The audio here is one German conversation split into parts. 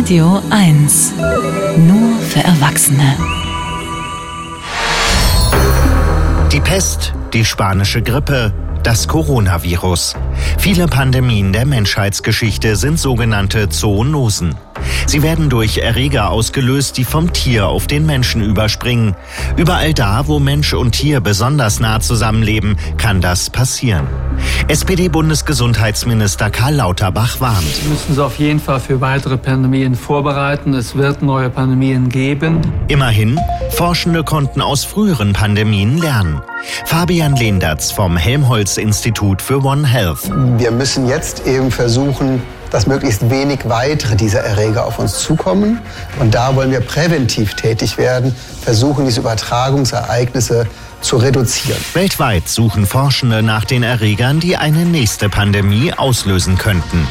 Radio 1. Nur für Erwachsene. Die Pest, die spanische Grippe, das Coronavirus. Viele Pandemien der Menschheitsgeschichte sind sogenannte Zoonosen. Sie werden durch Erreger ausgelöst, die vom Tier auf den Menschen überspringen. Überall da, wo Mensch und Tier besonders nah zusammenleben, kann das passieren. SPD-Bundesgesundheitsminister Karl Lauterbach warnt. Wir müssen uns auf jeden Fall für weitere Pandemien vorbereiten. Es wird neue Pandemien geben. Immerhin, Forschende konnten aus früheren Pandemien lernen. Fabian Lehndertz vom Helmholtz-Institut für One Health. Wir müssen jetzt eben versuchen, dass möglichst wenig weitere dieser Erreger auf uns zukommen. Und da wollen wir präventiv tätig werden, versuchen, diese Übertragungsereignisse zu reduzieren. Weltweit suchen Forschende nach den Erregern, die eine nächste Pandemie auslösen könnten.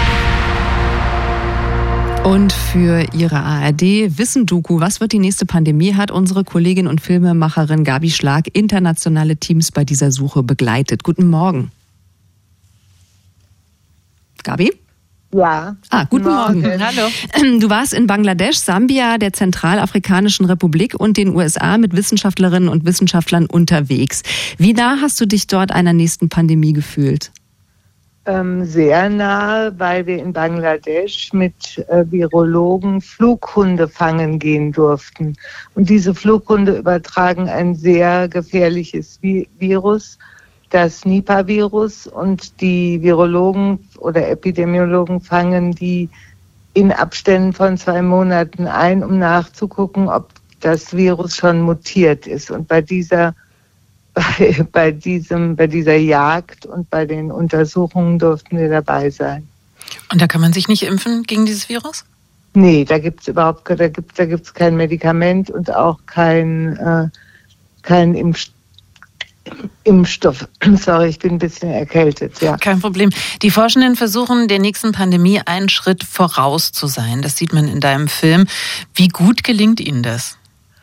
Und für Ihre ARD-Wissen-Doku, was wird die nächste Pandemie, hat unsere Kollegin und Filmemacherin Gabi Schlag internationale Teams bei dieser Suche begleitet. Guten Morgen. Gabi? Ja. Guten Morgen. Hallo. Du warst in Bangladesch, Sambia, der Zentralafrikanischen Republik und den USA mit Wissenschaftlerinnen und Wissenschaftlern unterwegs. Wie nah hast du dich dort einer nächsten Pandemie gefühlt? Sehr nah, weil wir in Bangladesch mit Virologen Flughunde fangen gehen durften. Und diese Flughunde übertragen ein sehr gefährliches Virus, das Nipah-Virus, und die Virologen oder Epidemiologen fangen die in Abständen von 2 Monaten ein, um nachzugucken, ob das Virus schon mutiert ist. Und bei dieser Jagd und bei den Untersuchungen durften wir dabei sein. Und da kann man sich nicht impfen gegen dieses Virus? Nee, da gibt's kein Medikament und auch kein Impfstoff. Sorry, ich bin ein bisschen erkältet, ja. Kein Problem. Die Forschenden versuchen, der nächsten Pandemie einen Schritt voraus zu sein. Das sieht man in deinem Film. Wie gut gelingt Ihnen das?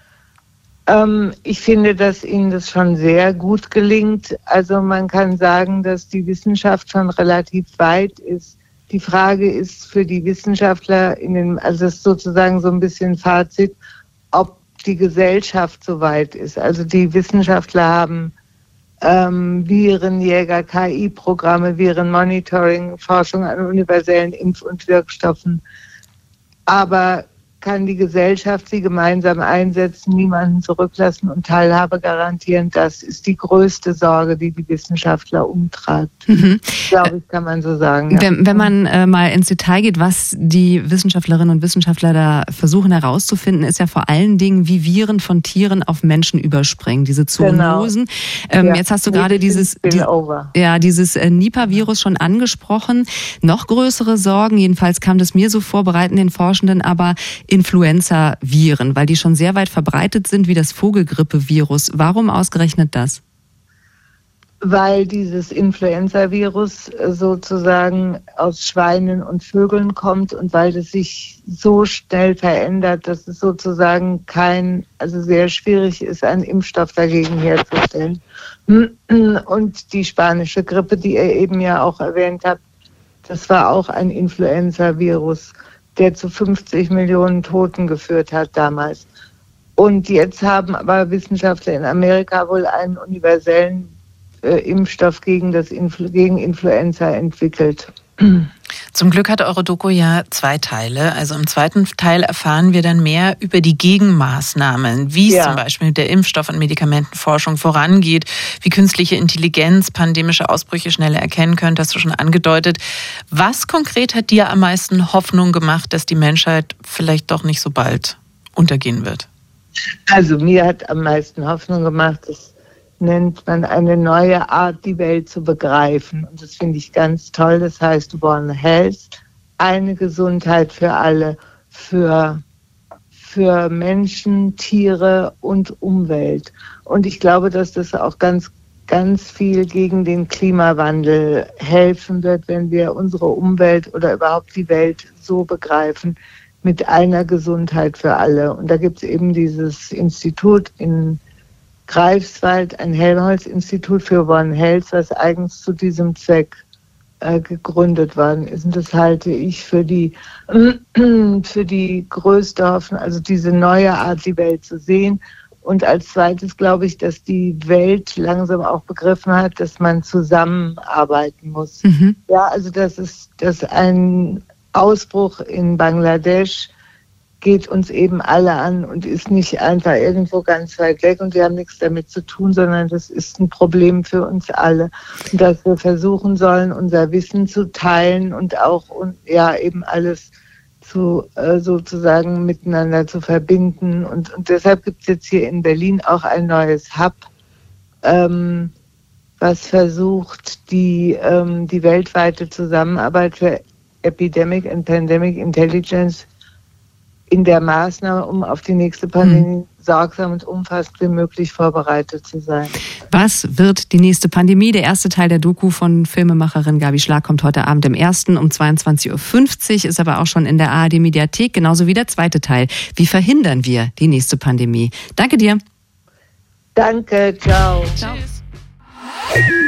Ich finde, dass Ihnen das schon sehr gut gelingt. Also man kann sagen, dass die Wissenschaft schon relativ weit ist. Die Frage ist für die Wissenschaftler, also das ist sozusagen so ein bisschen Fazit, ob die Gesellschaft so weit ist. Also die Wissenschaftler haben Virenjäger, KI-Programme, Virenmonitoring, Forschung an universellen Impf- und Wirkstoffen. Aber kann die Gesellschaft sie gemeinsam einsetzen, niemanden zurücklassen und Teilhabe garantieren? Das ist die größte Sorge, die die Wissenschaftler umtreibt. Glaube ich, kann man so sagen. Ja. Wenn man mal ins Detail geht, was die Wissenschaftlerinnen und Wissenschaftler da versuchen herauszufinden, ist ja vor allen Dingen, wie Viren von Tieren auf Menschen überspringen, diese Zoonosen. Genau. Jetzt hast du gerade dieses Nipah-Virus schon angesprochen. Noch größere Sorgen, jedenfalls kam das mir so vor, bereiten den Forschenden aber Influenza-Viren, weil die schon sehr weit verbreitet sind wie das Vogelgrippe-Virus. Warum ausgerechnet das? Weil dieses Influenza-Virus sozusagen aus Schweinen und Vögeln kommt und weil es sich so schnell verändert, dass es sozusagen sehr schwierig ist, einen Impfstoff dagegen herzustellen. Und die spanische Grippe, die ihr eben ja auch erwähnt habt, das war auch ein Influenza-Virus, der zu 50 Millionen Toten geführt hat damals. Und jetzt haben aber Wissenschaftler in Amerika wohl einen universellen Impfstoff gegen Influenza entwickelt. Zum Glück hat eure Doku ja 2 Teile. Also im zweiten Teil erfahren wir dann mehr über die Gegenmaßnahmen, wie es zum Beispiel mit der Impfstoff- und Medikamentenforschung vorangeht, wie künstliche Intelligenz pandemische Ausbrüche schneller erkennen könnte, hast du schon angedeutet. Was konkret hat dir am meisten Hoffnung gemacht, dass die Menschheit vielleicht doch nicht so bald untergehen wird? Also mir hat am meisten Hoffnung gemacht, das nennt man eine neue Art, die Welt zu begreifen. Und das finde ich ganz toll. Das heißt One Health, eine Gesundheit für alle, für Menschen, Tiere und Umwelt. Und ich glaube, dass das auch ganz, ganz viel gegen den Klimawandel helfen wird, wenn wir unsere Umwelt oder überhaupt die Welt so begreifen, mit einer Gesundheit für alle. Und da gibt es eben dieses Institut in Greifswald, ein Helmholtz-Institut für One Health, was eigens zu diesem Zweck gegründet worden ist. Und das halte ich für die größte Hoffnung, also diese neue Art, die Welt zu sehen. Und als zweites glaube ich, dass die Welt langsam auch begriffen hat, dass man zusammenarbeiten muss. Mhm. Ja, also dass ein Ausbruch in Bangladesch geht uns eben alle an und ist nicht einfach irgendwo ganz weit weg und wir haben nichts damit zu tun, sondern das ist ein Problem für uns alle. Und dass wir versuchen sollen, unser Wissen zu teilen und auch eben alles sozusagen miteinander zu verbinden. Und deshalb gibt es jetzt hier in Berlin auch ein neues Hub, was versucht, die weltweite Zusammenarbeit für Epidemic and Pandemic Intelligence in der Maßnahme, um auf die nächste Pandemie sorgsam und umfassend wie möglich vorbereitet zu sein. Was wird die nächste Pandemie? Der erste Teil der Doku von Filmemacherin Gabi Schlag kommt heute Abend im 1. um 22.50 Uhr, ist aber auch schon in der ARD-Mediathek, genauso wie der zweite Teil. Wie verhindern wir die nächste Pandemie? Danke dir. Danke, ciao. Ciao.